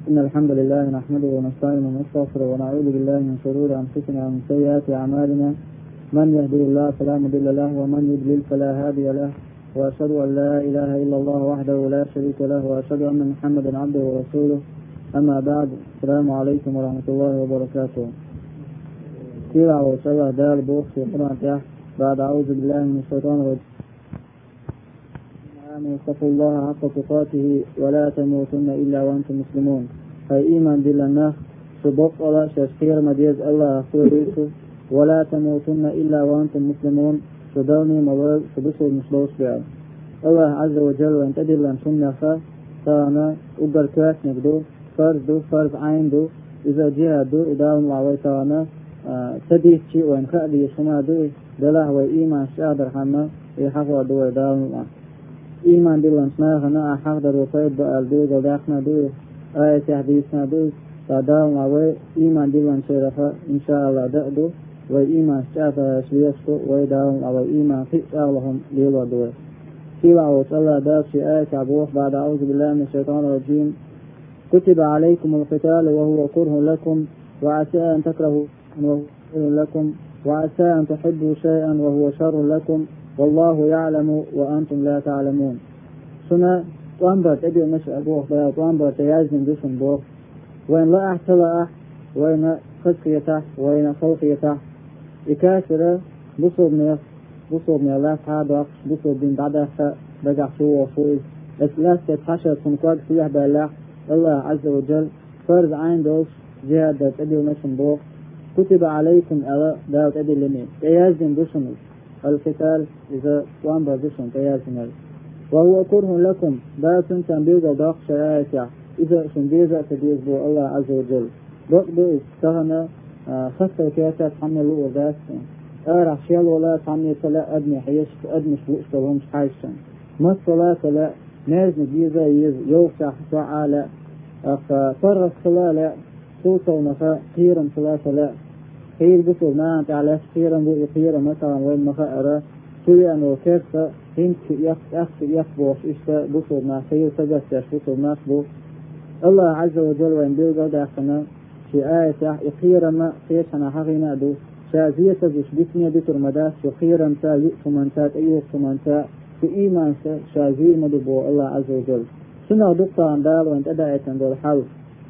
إن الحمد لله نحمده ونستعينه ونستغفره ونعوذ بالله من شرور أنفسنا ومن سيئات أعمالنا. من يهدي الله فلا مضل له ومن يضلل فلا هادي له، وأشهد أن لا إله إلا الله وحده لا شريك له، وأشهد أن محمدا عبده ورسوله. أما بعد، السلام عليكم ورحمة الله وبركاته. كيرا وشبه دار بوخ في قرآن بعد أعوذ بالله من الشيطان الرجيم. اتقوا الله حق تقاته ولا تموتن إلا وأنتم مسلمون. هاي إيمان بالله سبق الله شخير مديز الله أخوة ولا تموتن إلا وأنتم مسلمون. سدوني مولد سبسوا المسلوس بها الله عز وجل، وأن تدل لن سنة فانا أقر كاس نقدو فرض عين دو إذا جهة دو إدام وعويتانا تديث شيء وإن خألي سنة دو دله وإيمان شادر حما يحفظ دو إدام إيمان بالله سناخنا أحقدر وفيد بألدو قداخنا دو آية حديثنا دو فداو معوي إيمان بالله شرفا إن شاء الله دأدو وإيمان شافا شويسكو ويداو معوي إيمان في شاءهم ليلو دو كيوا وصلى داو في آية عبوح بعد أعوذ بالله من الشيطان الرجيم. كتب عليكم القتال وهو كره لكم وعسى أن تكرهوا وهو خير لكم وعسى أن تحبوا شيئا وهو شر لكم والله يعلم وأنتم لا تعلمون. سنة طنبر تبي مش أبوه بيا طنبر تيازن جسم بوه وين لا أحتلا وين خسقيته وين خوفيته إكاسرة بصوب من الله تعالى بصوب بين بعدها رجع شو وفوز الثلاث تتحشر تنقاد فيها بالله الله عز وجل فرض عين دوس جهاد تبي مش بوه. كتب عليكم ألا داود أدي لمن تيازن جسم القتال إذا وان بردشن تيازن وهو كره لكم باسن تنبيغ ضاق شرائع إذا سنبيغ تبيز بو الله عز وجل ضاق بو استغنى خسر كياسة تحمل له وذات أرح شيال ولا تحمل فلا أبني حيش أدمش بوشتهم حيشا مصلا فلا ناز نبيغ يوفع فعالة فرق خلالة سوطة ونفا خيرا فلا خير بصور ما تعالى خيرا بو مثلا وين مخائرة سويا أنه كيف هنك يخبوش إشتا بصور ما خير تجسش بصور ما خبو الله عز وجل وين بيوغا داخلنا في آية خيرا ما خيرنا حقنا دو شازية تجش بسنية بطر مداس وخيرا تا يؤتمن تا تأيوكتمن تا في إيمان شازية مدبو الله عز وجل سنة دقا عندال وين تدعيت عندو الحل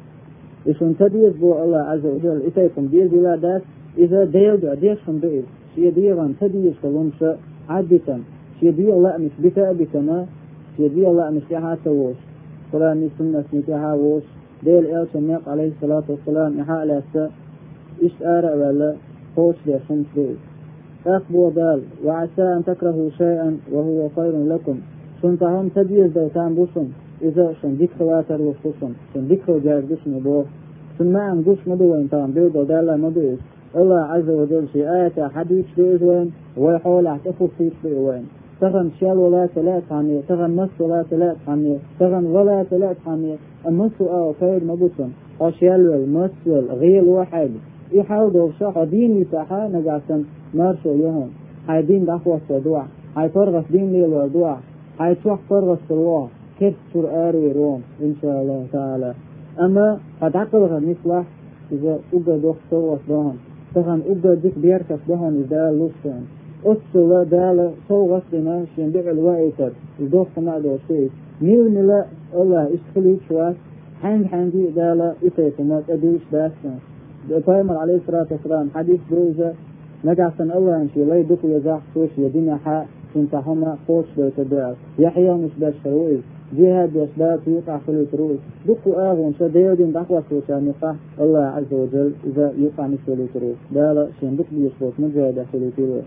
إشون تديز بو الله عز وجل إتاكم دير بلا داس إذا ديل ديشهم بإذ شيء ديغان تديش كلمشة عدتا شيء دي الله مش بتأبتنا شيء دي الله مش يحاسا ووش قرآن سنة نتاها ووش ديل الناق عليه الصلاة والسلام يحا لأسا إش آرأ ولا خوش ليشمس بإذ أخبو دال وعسى أن تكرهوا شيئا وهو خير لكم سنتهم تديز دوتان بوشن إذا شن ذكر واتر وفوشن شن ذكر جارد بوشن بوه ثم عن قوش مدو وانتان بيضو دالا مدو الله عز وجل في آية حديث بإذوين ويحول اعتفوا فيش بإذوين تغن شال ولا تلات حمية تغن مس ولا تلات حمية تغن ولا تلات حمية المس خير مبوسن وشال والمس والغيل واحد يحاول دوشاق دين يتاحا نجاسا مارشو يهم هاي دين دعوة الدعاء هاي فرغس دين ليل والدعاء هاي توح فرغس الواح كيف سر آروي روم إن شاء الله تعالى. أما قد عقلها مثله إذا أبقى دوخ صوت دهن تغن أبقى ديك بيركس دهن إذا لوستان أصلا دالة صوغس لنا شنبع الوائتر الدوخ ما دو شيء ميلا الله إشخليك شواس حندي دالة إتيكمات أديش داسنا بأطيمر عليه الصلاة والسلام حديث بروزة نجعسن الله انشي لا يدوك يزاح سوش يدين حا سنتحما قوش بيتدعى يحيى مش باش فرويز جهاد يشباب يقع في التروس دقوا آغون شديدين دعوة سوشان يقع الله عز وجل إذا يقع مش في التروس دالا شين دق بيشبوت مجاهدة في التروس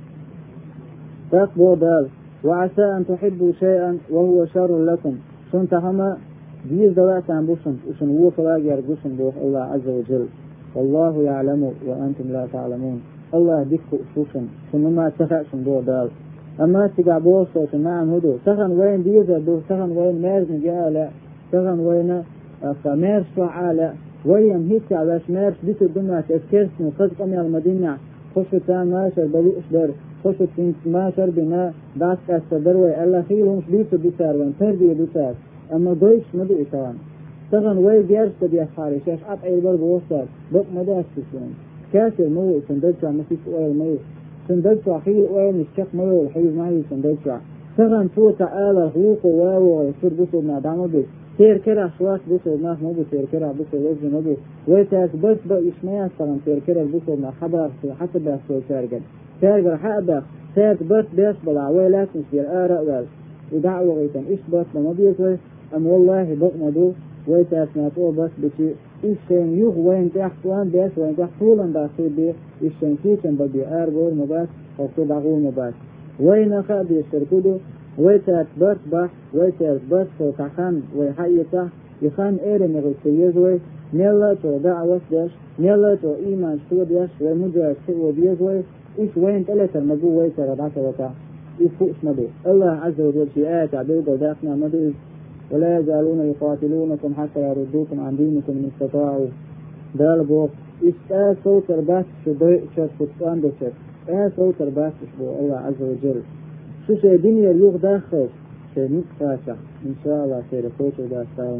تقبو دال وعسى أن تحبوا شيئا وهو شر لكم سنتحما بيز دوات عن بوشن وشن هو فلاجر بوشن بوح الله عز وجل والله يعلم وأنتم لا تعلمون. الله ديكو شوشن ثم تفعشن دو دال أما تقع بوصوت معهم هدو تغن وين بيزا دو تغن وين مارز نجالا تغن وين فمارس فعالا وين هيك علاش مارس بيت الدنيا تذكرسن خذ أمي المدينة خشتان ماشر بلوش در خشت ماشر بنا داسك الصدر وإلا خيرهم بيت بيسار وين تردي بيسار أما دويش مدو إتوان تغن وي جيرس تبي أفعالي شاش عط أي البرد وصل بق مداس تسون كاسر مو سندلتع مسيس أويل مو سندلتع خير أويل مشكك مو الحيز معي سندلتع تغن فوت آلة غوق واو يصير بصر ما دعمه بي تير كرا شواس بصر ناس مو تير كرا بصر وزن مو ويتاس بس بإشمياس تغن تير كرا بصر ما حضر حتى بأسوي تارجل تارجل حقبه تات بس بيش بلع ويلات نسير آراء وال ودعوة غيتان إيش بس لما بيسوي أم والله بقنا دو ويتاس ناتو بس بشي إيشين يوغ وين تحتوان بيش وين تحتولن باسي بي إيشين كيشن بدي آرغور مباس وقتو دعوه مباس وين خاد يشتركودو ويتاس بس بح ويتاس بس وتحخان ويحيطه يخان إيرن يغسيزوي نيلا تو دعوة بيش نيلا تو إيمان شو بيش ومجرد سوى بيزوي إيش وين ثلاثة المجو ويسر ربعة وطا إيش فوقش مبي الله عز وجل في آيات عبيدة وداخنا مبي ولا يزالون يقاتلونكم حتى يردوكم عن دينكم من استطاعوا دال بوق إيش صوت رباس شدوء شد فتقان بشد صوت رباس شبو الله عز وجل شو شيء دنيا اليوغ داخل شيء متفاشع إن شاء الله خير فوت ودا السلام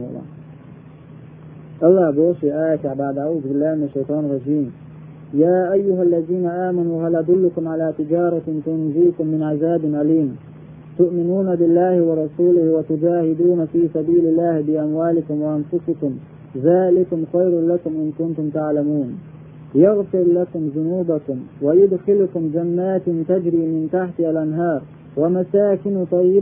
الله بوشي آيات بعد أعوذ بالله من الشيطان الرجيم يا أيها الذين آمنوا هل أدلكم على تجارة تنجيكم من عذاب أليم تؤمنون بالله ورسوله وتجاهدون في سبيل الله بأموالكم وأنفسكم ذلكم خير لكم إن كنتم تعلمون يغفر لكم ذنوبكم ويدخلكم جنات تجري من تحتها الأنهار ومساكن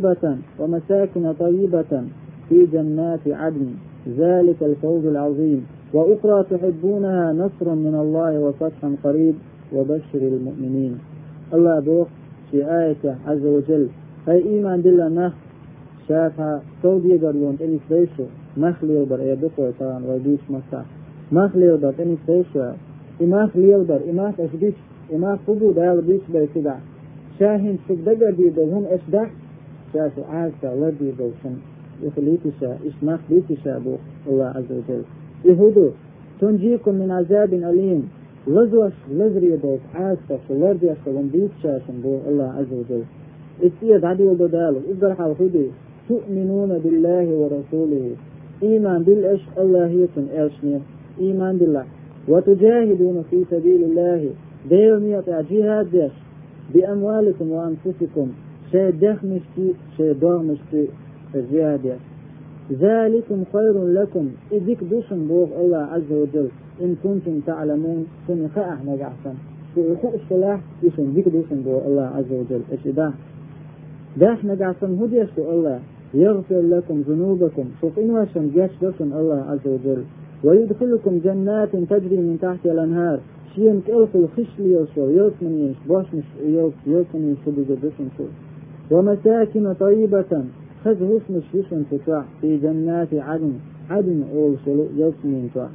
طيبة في جنات عدن ذلك الفوز العظيم وأخرى تحبونها نصر من الله وفتح قريب وبشر المؤمنين الله بوق في آية عز وجل هاي إيمان بالله نخ شافها سودية قريون إني فيشو مخلي البر يبقوا طبعا ويبيش مساح مخلي البر إني فيشو إماخ ليلبر إماخ أشبيش إماخ فبو دايل بيش بيسدع شاهن شبدقر بيدوهم أشدع شاشو عاسا لدي دوشن إخليتشا إشماخ بيتشا بوق الله عز وجل يهودو تنجيكم من عذاب أليم لزوش لزري دوت عاسا شلردي أشتغن بيتشا شنبو الله عز وجل استياد عدو دالو إذا حوخدي تؤمنون بالله ورسوله إيمان بالأش الله يكن إرشني إيمان بالله وتجاهدون في سبيل الله ديوم يطع جهاد ديش بأموالكم وأنفسكم شيء دخمشتي شيء دغمشتي الجهاد ذلكم خير لكم إذك دوشن بوغ الله عز وجل إن كنتم تعلمون كن خاء نجعسن في خاء الصلاح يسن ذك دوشن بوغ الله عز وجل إشداه داح نجعسن هديشتو الله يغفر لكم ذنوبكم شوف إنواشن جاش دوشن الله عز وجل ويدخلكم جنات تجري من تحت الأنهار شيئا كألف الخشل يوشو يوكمنيش باش مش يوكمنيش بجدشن شو ومساكن طيبة خذ اسم الشيشن تطع في جنات عدن أول شلو يوكمين تطع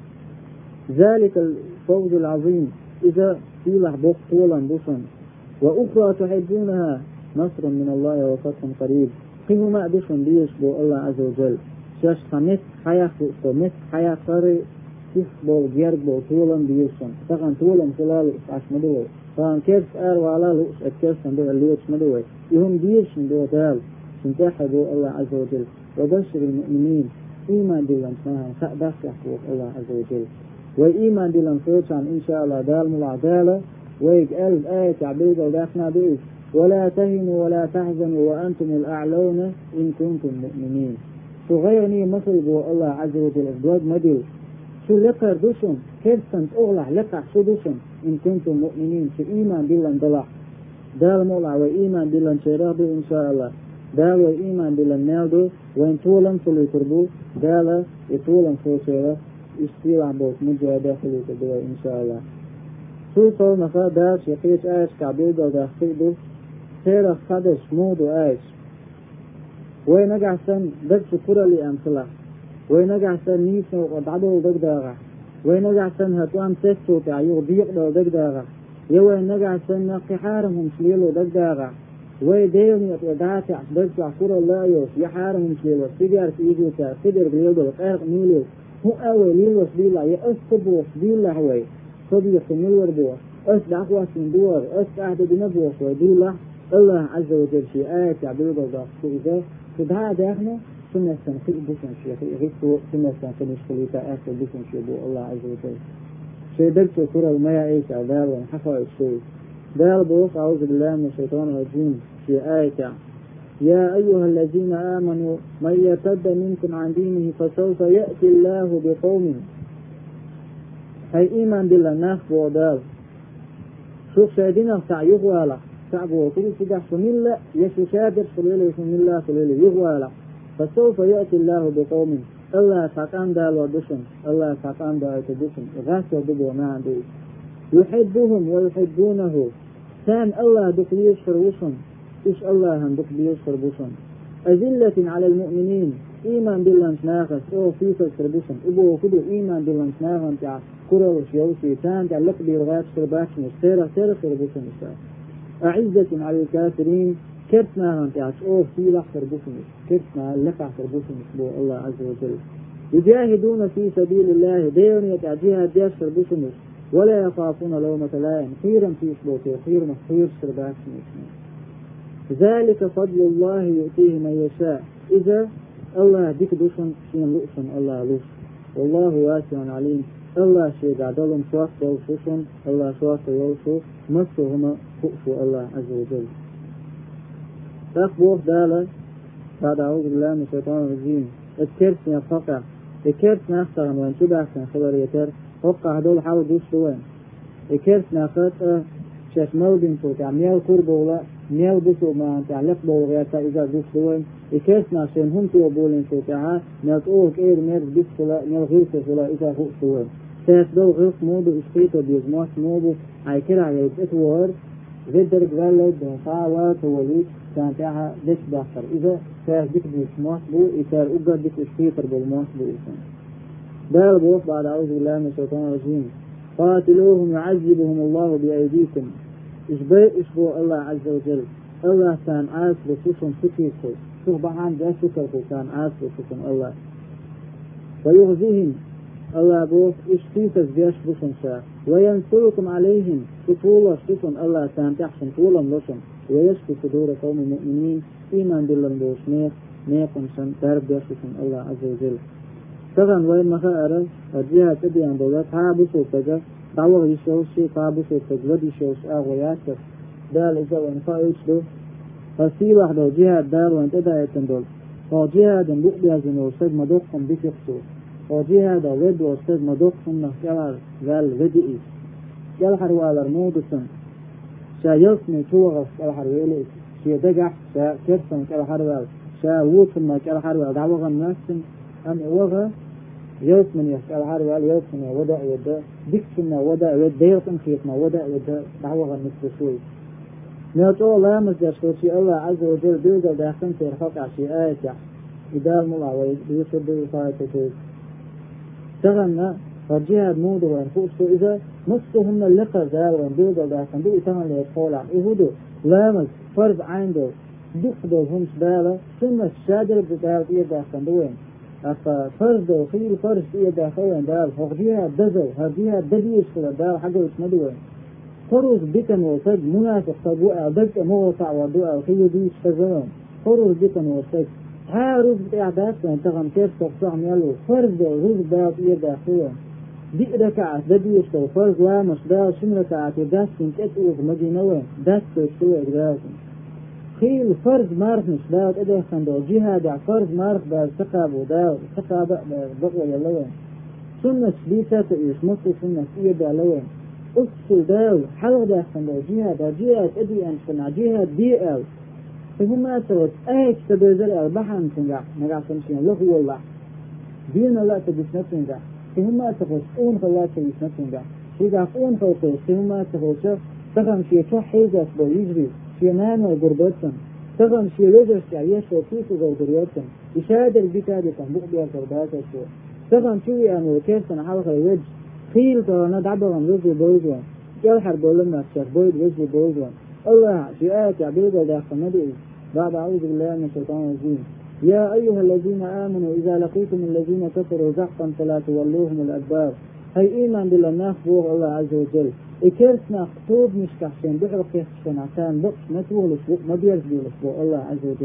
ذلك الفوز العظيم إذا في لحبق طولا بصن وأخرى تحبونها نصر من الله وفتح قريب قيموا ما بشن بيشبو الله عز وجل شاش خمس حياة فوق حياة قري كيف بول جيرد بول طولا بيشن طبعا طولا خلال عش مدوي طبعا كيف وعلى لوش أكيف سندو اللي وش مدوي يهم بيشن دو دال سنتحبوا الله عز وجل وبشر المؤمنين إيمان دلن سنها فأبخ يحفوك الله عز وجل وإيمان دلن فوتشان إن شاء الله دال ملعدالة ويقال الآية عبيدة وداخنا بإيش ولا تهنوا ولا تحزنوا وأنتم الأعلون إن كنتم مؤمنين صغيرني مثل بو الله عز وجل أفضل مدل شو لقر دوشن كيف سنت أغلح لقح شو دوشن إن كنتم مؤمنين شو إيمان دلن دلح دال مولع وإيمان دلن شيرابو إن شاء الله دال وإيمان دلن نالدو وإن طولن فلو تربو دال يطولن فلو شيرا استيل عن بوك مجاهدة فلو تربو إن شاء الله شو صور مخا دال شقيش آيش كعبيد وداخل خير خدش مود وآيش وينجع سن دك شكرا لأمثلة وينجع سن نيسن وقدعدو دك داغا وينجع سن هتوان تسو تعيو بيقدو دك داغا وينجع سن قحارهم شليلو دك داغا ويديوني اتوداتي دك شكرا الله يوش يحارهم شليلو سيجار سيجوتا سيدر بليلو قيرق ميليو هو أول ليلو سبيلا يأسكبو سبيلا هوي صديق سنيور بو أسدعقوا سندور أسدعد بنبوش وديلا الله عز وجل في آية عبد الله فإذا فدها داخنا سنة في بسن شيء غيثو سنة في مشكلة آخر بسن شيء بو الله عز وجل شيء درت كرة المياه عيسى دار وانحفظ الشيء دار بوص أعوذ بالله من الشيطان الرجيم في آية يا أيها الذين آمنوا من يرتد منكم عن دينه فسوف يأتي الله بقوم هاي إيمان بالله ناخ ودار شوف شاهدين يغوالا تعبوا كل سجح سميلا يشو شادر سليل سميلا سليل يغوالا فسوف يأتي الله بقوم الله ساقان دال ودشن الله ساقان دال تدشن غاس ودبوا ما عنده يحبهم ويحبونه كان الله دقليش خروشن إيش الله هم دقليش خربوشن أذلة على المؤمنين إيمان بالله ناخس أو فيك خربوشن أبو كده إيمان بالله ناخن تاع كرة وشيوسي كان تاع لقبي رغاس خرباش مستيرة خربوشن مستيرة أعزة على الكافرين كرتنا هنتعش أوه في لحظة بسمس كرتنا لقع بسمس بو الله عز وجل يجاهدون في سبيل الله ديون يتعجيها ديش بسمس ولا يخافون لومة لائم خيرا في سبوته خير مخير سرباك ذلك فضل الله يؤتيه من يشاء إذا الله ديك دوشن شين لؤشن الله لوش والله واسع عليم الله شيء عدلهم شواف دوشن الله شواف يوشو مسوهما فؤفو الله عز وجل تخبوه دالة بعد أعوذ بالله من الشيطان الرجيم الكرس يفقع الكرس نختغن وين تبع كان خبر يتر فقع هدول حاول دوش دوين الكرس نخط شاش مودين صوت عميال كربو ولا ميال بسو ما انت علق بوغياتا إذا دوش دوين الكرس نخشين هم توبولين صوت عها نلقوه كير مير بسولا ميال غيرس ولا إذا فوق دوين سيس دول غيرس مودو إشقيتو بيزموش مودو عاي كرا يبقت وورد غدر قلد فعوات وليد كانت اها دش داخل إذا سيس ديك بيزموش بو إتار أقر ديك إشقيتر بالموش بو إسان دار بوص بعد أعوذ بالله من الشيطان الرجيم قاتلوهم يعذبهم الله بأيديكم إشبو الله عز وجل الله كان عاس بسوشن سكيكو صبحان دا سكركو كان عاس بسوشن الله ويغزيهم الله بوص إشتيتس بيش بسن شاء وينصركم عليهم سطولة سوشن الله كان تحسن طولا لسن ويشفي صدور قوم المؤمنين إيمان بالله بوص نيقن سن ترب بيشوشن الله عز وجل طبعا وين ما خير الجهة تبين دولات حابسوا تجا دعوة يشوشي حابسوا تجلد يشوش أغويات دال إذا وانفايش له فسي واحدة جهة دال وانت دا يتندول وجهة دنبق بيازن وصد مدوقهم بيكسو وجهة دا ود وصد مدوقهم نحكالار ذال ودئي يالحر والر مودسن شا يلسمي توغف يالحر ويلي شا دقح شا كرسن يالحر وال شا ووتن يالحر وال دعوة الناسن أم وغا يوسمن يسأل حرب يوسمن ودا يدا دكتنا ودا يدا يوسم خيطنا ودا يدا دعوة النسبسوي نيطو الله مزدشتو شي الله عز وجل بيوزا داخل تيرفق عشي آية إدال ملع ويصد بفايته تغنى فالجهاد مودو وانفوسو إذا مصتهم اللقى زاوان بيوزا داخل بيوزا ليتقول عن إهودو لامز فرض عنده دخدو هم سبالة ثم الشادر بتاعت داخل دوين فرض وخير فرض إيه داخلين دال هغديها دزو هغديها دبيش كلا دال حاجة يتمدوين فرض بكن وصد منافق صدوء دك موقع ودوء وخير ديش فزوين فرض بكن وصد ها رزق إعداد تغم كيف تقصعم يلو فرض رزق دال إيه داخلين دي ركعة دبيش كلا فرض وامش دال شن ركعة داسكين كتوز مدينوين داسكو شوئ داسكين خيل فرض مارف مش داود إده خندو جهاد فرض مارف دال ثقاب وداود ثقاب بقوة يلوين سنة بيتا تقيش مصر سنة إيه دالوين أصل داود حلق دا خندو جهاد إدي أنشنا جهاد دي أو فهم أسوات أيك تبزل أربحا نتنجح نجح سنشين لغو الله دين الله تبس نتنجح فهم أسوات أون فالله تبس نتنجح شيقا أون فوقه فهم أسوات تغم شيء حيزة أسبو يجري شيمان وقربتهم تغم شي لجرس عيش وكيس وقربتهم يشادر بكادكم بقبيا قرباتهم تغم شوي أنو كيرسن حلقة وجه خيل طوانا دعبهم وجه بوجوان يلحر بولنا الشيخ بويد وجه بوجوان الله في آية عبيدة داخل ندعي بعد أعوذ بالله من الشيطان الرجيم يا أيها الذين آمنوا إذا لقيتم الذين كفروا زحفا فلا تولوهم الأدبار هاي إيمان بالله ناخبوه الله عز وجل إكرسنا خطوب مش كحشين بحر كيخشين عشان بقش ما تغلس بق ما بيرز بيلس بق الله عز وجل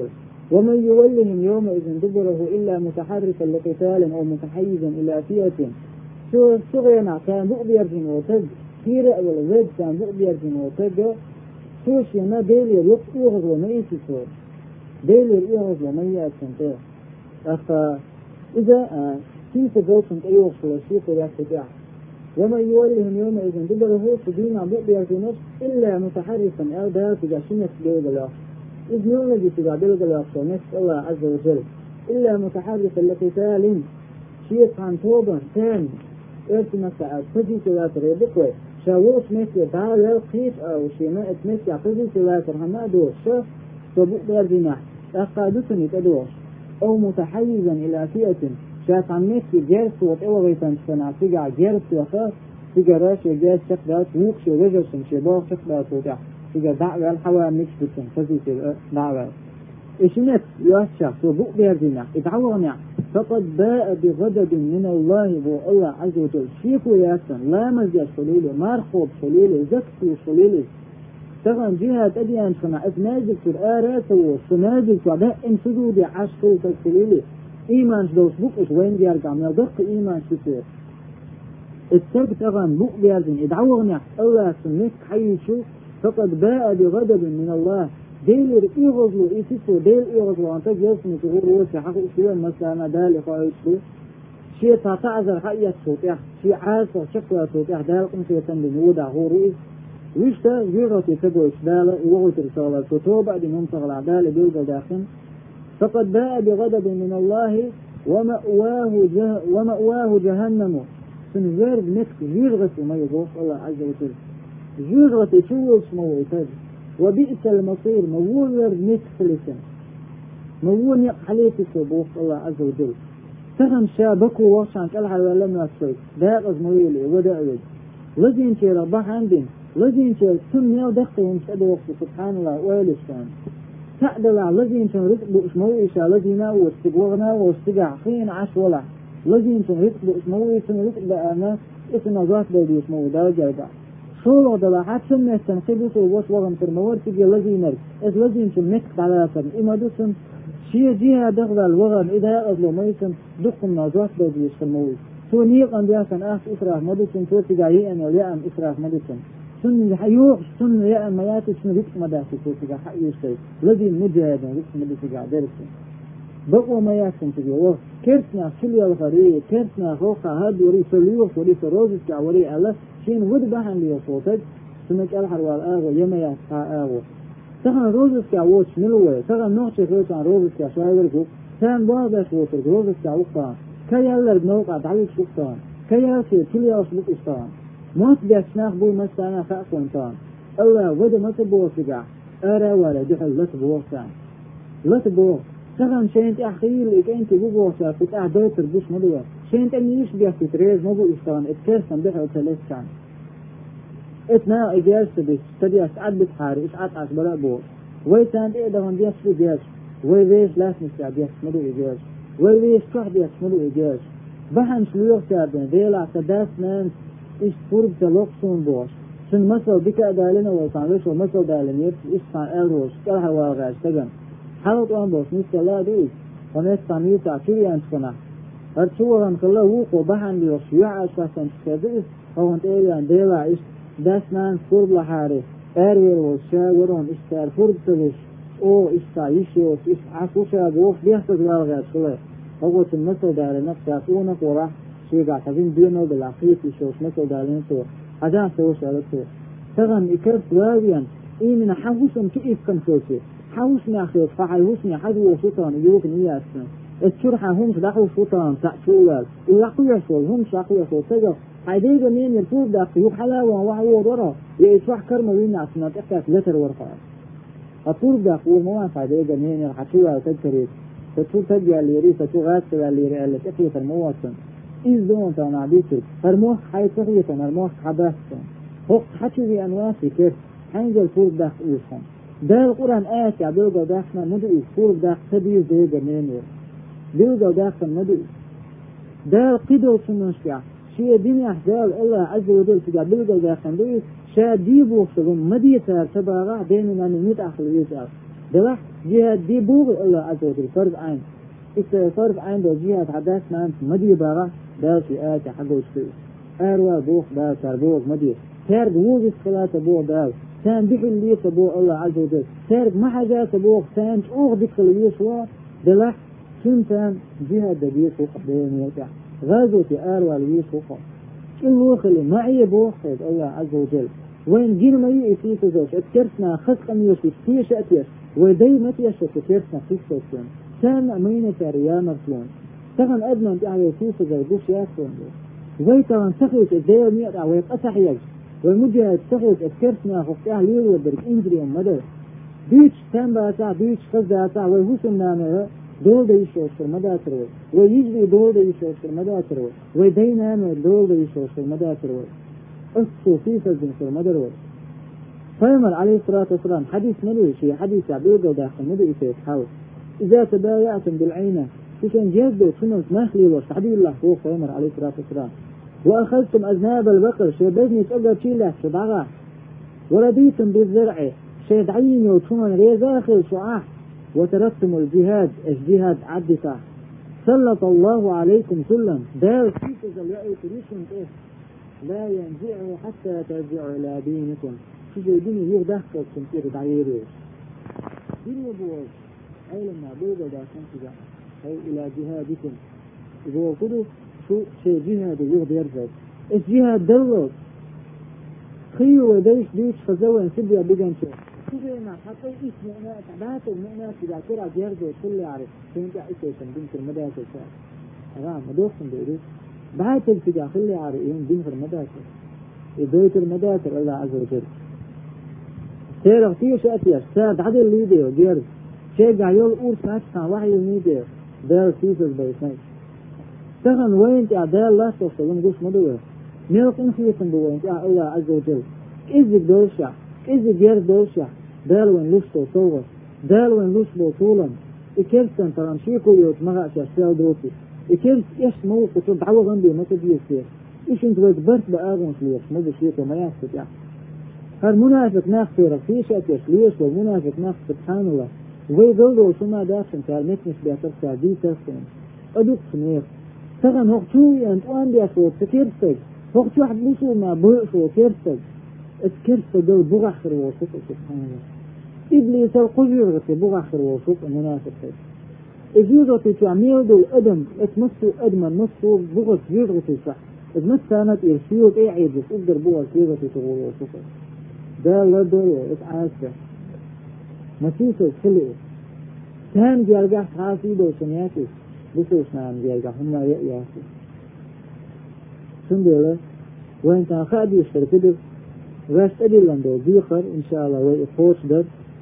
ومن يولهم يومئذ دبره إلا متحرفا لقتال أو متحيزا إلى فئة شو صغينا كان بؤبيرجن وتج كيرا والزيد كان بؤبيرجن وتج شو شينا ديلي يغز وما يسيسور ديلي يغز وما يأتنته أخا إذا كيف جوتن أيوه فلسيق ويأتجع ومن يولهم يومئذ دبره فدينا بؤبيرجن إلا متحرفا أو دار تجاشنة ديلي إذ نولد تبع بلغ الأقصى نسأل الله عز وجل إلا متحرفا لقتال شيء عن توبة ثاني ارتمى ساعات فجي سلاتر يبقى شاوش مثل تعالى قيف أو شيء ما اتمسع فجي سلاتر هما دوش فبقى بردنا أقادتني تدوش أو متحيزا إلى فئة شاك عن مثل جارس وطوغيتا سنع سيقع جارس وخاف سيقع راش وجارس شخدات موكش وغجرسن شباغ شخدات وتح سيقع دعوة الحوام نكشفتن فجي دعوة إشنت يوشع وبقى بردنا اتعورنا فقد باء بغضب من الله بو الله عز وجل شيكو ياسن لا مزيد صليله مارخوب صليله زكتو صليله تغن جهة أديان صنع اتناجد في الآرات وصناجد وعداء انسدود عشقو تكسليله إيمان دوس بقش وين بيرجع من دق إيمان كثير الترك تغن بق بيرجع ادعوغنا الله سنك حيشو فقد باء بغضب من الله ديل يغزلوا يسيسوا ديل يغزلوا أنت جالسني تقول روسي حق إسلام مثلا دال إخوائي شيء تعذر حقيقة صوتيح شيء عاصر شكوى صوتيح دال قمت يتنبين وضع هو رئيس ويشتا جيغتي تقوى إسدالة وغوت رسالة فتوبة بعد منطق العدالة بيلقى داخل فقد باء بغضب من الله ومأواه جهنم سنزار بنفسك جيغتي ما يضوف الله عز وجل جيغتي شو اسمه يتاج وبئس المصير مول نتفلسا مول يقحليت السبوخ الله عز وجل تغم شابكوا وشان كالحل ولم يصيب داقز مويلي ودأود لذين شير ربح عندين لذين شير سمي ودخهم سأدوا وقت سبحان الله ويلسان تأدلع لذين شير رتبوا اسمويشا لذينا واستقوغنا واستقع خين عش ولا لذين شير رتبوا اسمويشا رتبوا أنا اسم ذات بيدي اسموي دا جايبا شو ده حد سمع تنقيبه ووش وغم ترمور تجي الذي نرك إذ لازم تمسك على سن إما دوسن شيء جهة دخل الوغم إذا يأذلوا ما يسن دقم نازوات بدي يسموه تو نيق أن بيحسن إسراف ما دوسن تو تجاهي أن يليأم إسراف ما دوسن سن حيوح سن يأم ما ياتي سن ريك ما داسي تو تجاه حيوش شيء لازم مجاهدا ريك ما دوسن تجاه درسن بقوا ما يحسن تجاه كرتنا سليا الغريب كرتنا خوخا هاد وري سليوف وري سروزس كعوري الله شين ود بحن لي صوتك سمك الحر والآغو يما يحقا آغو تخن روزس كعوش ملوه تخن نوحش خوش عن روزس كعشاوركو تان بابش وطرق روزس كعوقتان كي يلر بنوقع تعليق شوقتان كي يلسي كل يصبق إشتان موت بيشناخ بو مستانا خاقو انتان الله ود متبوه سقع أرى ولا دحل لتبوه سان لتبوه تخن شينت أخيل إك أنت بوه سان فتاع دوتر بوش ملوه شينت أنيش بيحكي تريز مبو إشتان اتكرسن دحل ثلاث سان اتنا إجاز تبش تدي أسعد بتحاري إسعد أسبلا بو ويتان إيه من ديس في إجاز ويش لاس نسيا ديس ملو إجاز ويش كح ديس ملو إجاز بحن شلوغ سابين ديلا تداس نان إيش فرب تلوقسون بوش سن مسل بك أدالنا ويطانوش ومسل دالن يبس إسفان ألروش كالها واغاش تغن حالت أنبوش نسيا لا ديس ونسان يوتا كيريان سكنا هرشوغن كلا ووقو بحن ليوش يعاش فاسن تكذيس هو انت إيريان ديلا إيش داسنان فرب لحاري أروير والشاورون إشتار فرب تلش أو إشتايشيوس عفوشا بوف بيحتاج لالغاز خلاص هو المثل دار نفسه أكونك وراح شيء قاعد تبين بينه بالعقيد يشوف مثل دارين تو عشان سوش على تو تغن إكرت واويا إيه من حوسن كيف كان سوشي حوسني أخير فحوسني حد وسطان يجوك نياسن الشرحة هم دخلوا سلطان تأشوال ويقوي شول هم شاقوي شول تجا هيدي مين يرفوض ده يوب حلاوة وهو ورا يتوح كرمه وين عشان تحكي لتر ورقة الطول ده قول ما هيدي مين يرحشوا تذكري تطول تجي اللي يريد تطول اللي يريد اللي تحكي في المواطن إيش دون تنا بيتر فرموه حي تحكي فرموه حبستون هو حكي في أنواع كيف حنجل الطول ده يفهم ده القرآن آيات يعبيروا داخلنا مدعي الطول ده تبيه زي جميل بيوجا داخل مدعي ده قدر سنوشيا شيء دنيا أحزال الله عز وجل تجا بيوجا داخل مدعي شاديبو فلهم مديتا تبارع بيننا نميت أخر يسأل ده جهاد دي بوغ الله عز وجل فرض عين فرض عين دو جهاد حداث نام مدي بارا دال في آية حقه الشيء أروى بوغ دال تربوغ مدي تارد ووز الصلاة بوغ دال تان بحل لي بوغ الله عز وجل تارد محاجة بوغ تان أوغ دخل يسوى دلح سنتان جهاد دبيس وقف بين يتع غازوة أروى ليس وقف كل خلي معي بوغ خيد الله عز وجل وين جينا ما يأتي تزوج أتكرسنا خسق ميوسي فيش أتيس ودي متيش أتكرسنا فيكسوسين تان أمين تاريا مرسلون تغن أدنى أنت على يسوس زوجوش ياسون ويتغن تخلص الدير مئة ويتقصح يجب والمجهد تخلص أتكرسنا خفتها ليل ودرك إنجري ومدر بيش تان باسع بيش خزاتا ويهوسن نامه دول ديشوش المدى تروي ويجري دول ديشوش المدى تروي ويدينا دول ديشوش المدى تروي أصو في فزن في المدى تروي فيمر عليه الصلاة والسلام حديث ملوشي حديث عبيد وداخل مدى يتحاول إذا تبايعتم بالعينة كان جذبوا سنة مخلي وصحبي الله فوق فيمر عليه الصلاة والسلام وأخذتم أذناب البقر شيء بزني تقدر تشيله شبعه ورديتم بالزرع شيء دعين وتشون ريزاخل شعاح وتركتم الجهاد الجهاد عدتا سلط الله عليكم سلم دار فيكز اليأي تريشن إيه لا ينزعه حتى ترجعوا إلى دينكم شجي ديني يغدخل تنكير دعيري ديني بوز أي لما بوضا داشن تجا أي إلى جهادكم إذا وقدوا شو شيء جهاد يغد يرزق إيش جهاد دلوك خيو وديش ديش فزوين سبيا بيجان شيء كذا حتى اسم أنا تعبت ومنا كذا كرا جيرجو كل يعرف فين تعيشون بين المدرسة شاء أرام مدوخن بيرو بعد كذا كل يعرف بين المدرسة يبيت المدرسة الله عز وجل ترى في شيء أثير ساد هذا اللي ده جير شيء جايول أورس ناس واحد يميده ده سيفز بيسنج تغن وين تعدال الله توصلون قوس مدوه ميلكن خيسن بوين الله عز وجل إذا دوشة إذا جير دوشة دال وين لسه صوغ دال وين لسه طولا إكلسن ترانشيكو يوت مغا شاشيال دوتي إكلس إيش مو كتب عوض عندي ما تبيه سير إيش أنت ويكبرت بآغن سليش مو بشيكو ما يحسد يعني هر منافق ناخذ في شيء ليش والمنافق ناخذ سبحان الله ويقولوا سما داشن كالمتنس بيعتبر دي تفهم أدوك سمير تغن هقتوي أنت وان بيأخذ تكيرتك هقتو واحد ليسو ما بيأخذ كيرتك الكيرتك دول بغخر وصف سبحان الله إبليس القجر بغخر وصف المنافق إذا تعمل دول أدم اتمسوا أدما نصوا بغض يغطي صح إذا ما كانت يرسيوك أي عيد يقدر بغض يغطي تغول وصفه ده لا دور اتعاسى مسيسة خلقه كان بيرجع حاسي دو سنياتي بسوس نعم بيرجع هم يأياسي سندوله وين كان خاد يشترك ده راست أدلان دو بيخر إن شاء الله ويقوش ده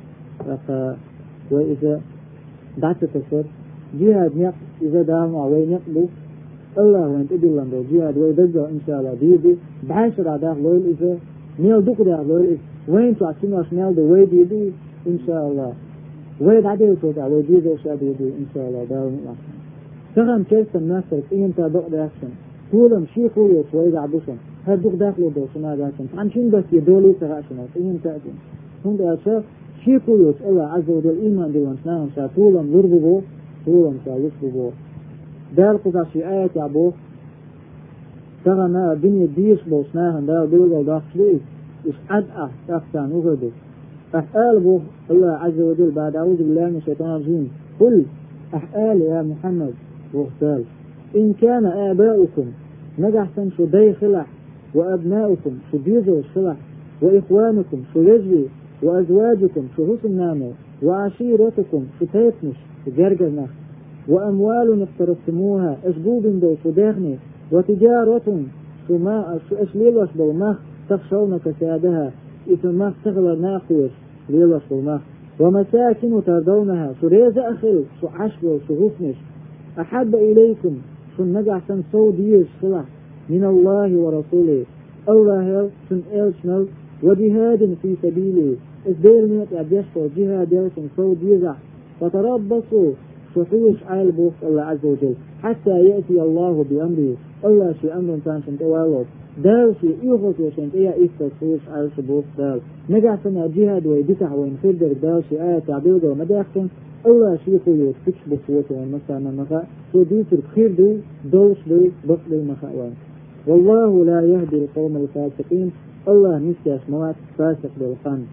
وإذا دعت تسر جهاد نق إذا داموا وين يقبل الله وين أدلان دو جهاد ويدجع إن شاء الله ديدي بعشر عداق لويل إذا ميل دقدر لويل وين تعطينا شمال ده وين ديدي إن شاء الله وين عدي توقع وين ديدي شاد ديدي إن شاء الله داوم أحسن تغم كيف الناس إيه أنت دق أحسن طولهم شيء قوي شوي عبوسهم هاد دق داخله ده شنا داخل عن شين بس يدولي تغاشنا إيه أنت أجن هم ده أشاف شيء قوي الله عز وجل إيمان دلنا شا طولهم ضربوا طولهم شا يصبوا دار قطع شيء آيات عبوه تغم الدنيا ديش بوسناهم دار دول داخلي إيش أدعى تفتان وغدو أحقال الله عز وجل بعد أعوذ بالله من الشيطان الرجيم قل أحقال يا محمد واغتال إن كان آباؤكم نجحتم شو دي خلع وأبناؤكم شو بيزو الخلع وإخوانكم شو يجري وأزواجكم شو حسن نامو وعشيرتكم شو تيتنش شو جرجرنخ وأموال اقترفتموها أشبوب دو شو داخني وتجارة شو ما شو أشليلوش دو مخ تخشون كسادها إثم تغلى ناقوش ليلة صلمة ومساكن تردونها شو ريز أخل شو عشب شو غفنش أحب إليكم شو نجع سنسو ديش صلح من الله ورسوله الله سن إلشنل وجهاد في سبيله إزدير ميت أبيشتو جهاد سنسو ديزع فتربصوا شو حيش عالبوك الله عز وجل حتى يأتي الله بأمره الله شو أمر تانشن توالوك دال شيء يخلص وشان إيه إستسوس على سبوك دال نجح سنة جهاد ويدفع وينفدر دال شيء آية تعبير ده ومداخل الله شيء يقول فيش بصوته والمسا مخا سودي في الخير دي دوش دي بطل المخا والله لا يهدي القوم الفاسقين الله نسيش موات فاسق بالقان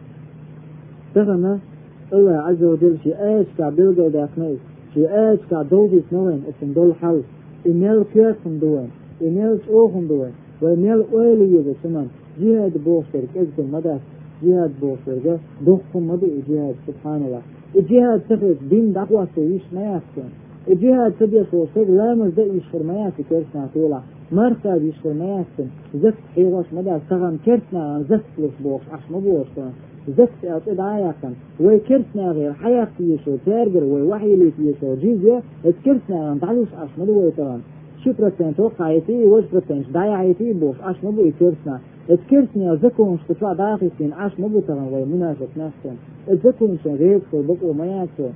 تغنى الله عز وجل شيء آيش تعبير ده داخنيس شيء آيش كعدوبي سنوين اسم دول حل إميال كيركم دوين إميال شوخم دوين وإميال أولي يبسمان جهاد بوشترك إذن مدى جهاد بوشترك دخم مدى جهاد سبحان الله الجهاد تفرق دين دعوة سويش ما يحسن الجهاد تبيا سوشترك لا مزدق يشخر ما يحسن كيرسنا طولع مركب يشخر ما يحسن زفت حيغوش مدى سغم كيرسنا زفت لش بوش عش مبوش زفت أطيد عايقا وكيرسنا غير حياة يشو تارجر ووحي اللي يشو جيزة اتكيرسنا نتعلوش عش مدى ويطران شكرتين توقعيتي وجبتين دايعيتي بوش عش مبو يكيرسنا اتكيرسنا ذكرون شكرا داخلين عش مبو تغن ومنافق نفسهم اتذكرون شغير بقوا ما يأتوا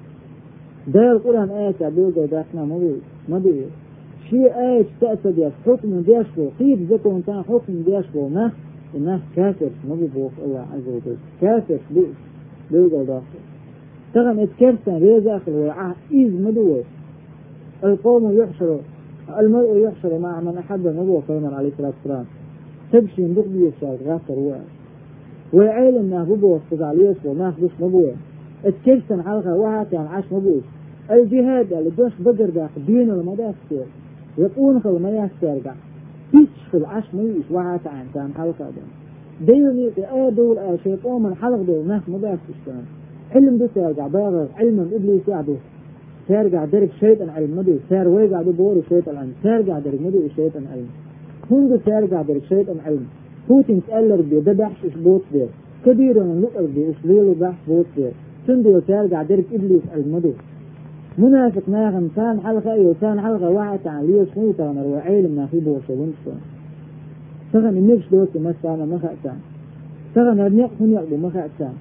ده القرآن آية عبيوغة داخلنا مبو شيء آية تأتد يس حكم ديشبو قيد ذكرون كان حكم ديشبو إنه كافر مبو بوك الله عز وجل كافر بيوغة داخل تغن اتكيرسنا ريزاخل ويعاه إيز مدوه القوم يحشروا المرء يحشر مع من أحب نبوة فيمر عليه الصلاة والسلام تبشي ندق بيشار غافر ويعيل إنه ببوة فضاليس وناس بس نبوة اتكلسن حلقة وهات يعني عاش نبوش الجهاد اللي دوش بدر داخل دين المدى كثير يقون خل ما يسترجع يشفل عاش ميش وهات عن كان حلقة ديني دول شيطان من حلق دول ناس مدى كثير علم دو ترجع باغر علم إبليس يعدو ترجع درك شيطان علم مدو سار ويقع ببور شيطان علم ترجع درك مدو شيطان علم هندو ترجع درك شيطان علم بوتين تقلر بيه ده بحش بوت بيه كبير من نقل بيه اسليله بحش بوت بيه تندو ترجع درك إبليس علم مدو منافق ناغم كان حلقة وكان حلقة واحد عن ليه سميطة ونروا عيلم ناخي بوشة ونشتون تغن النفس دوتي مسانا مخأتان تغن النق هم يقبو مخأتان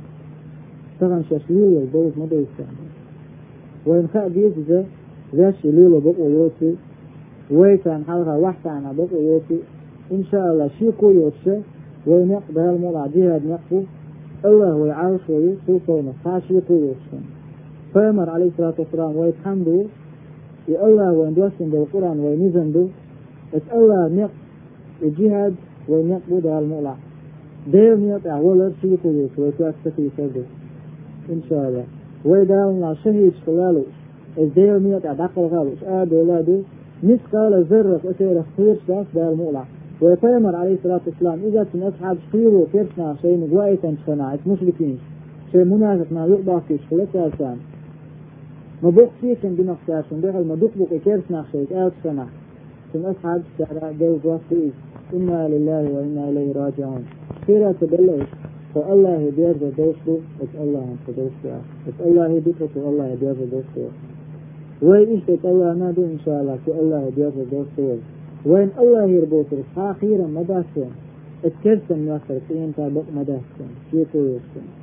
تغن شاشليل البوت مدو يستان وإن خاء بيجزة ذاش ليلة بقوا يوتي ويكان حلقة واحدة عن بقوا يوتي إن شاء الله شيكو يوتشي وينقض هالموضع جهاد نقضه الله ويعرش ويسوك ونصح شيكو يوتشي فيمر عليه الصلاة والسلام ويتحمدوا يا الله ويندوسن بالقرآن وينزندوا الله نق الجهاد وينقضوا هالموضع دير نقطع ولر شيكو يوتشي ويتوسكي يسده إن شاء الله ويداولنا شهيد خلاله الدير ميت عدق الغالوش ولاده مثقال ذرة أسير خير شاف دار المولع ويطيمر عليه الصلاة والسلام إذا كن أصحاب خيروا كيرسنا شيء مجوائي تنشفنا مشركين شيء منافق ما يقضى فيش خلصة أسان مبوق فيكم بنقصاشن بيغل مدوق بقى كيرسنا شيء سنة كن أصحاب الشعراء جو جوافئيس إنا لله وإنا إليه راجعون خيرا تبلغ فالله بيرضى دوسته الله أنت دوسته الله بيتك الله بيرضى دوسته وإيش الله نادو إن شاء الله الله بيرضى دوسته وين الله يربطك آخيرا مداسين اتكرسن يوصل فين تابق مداسين كيف يوصل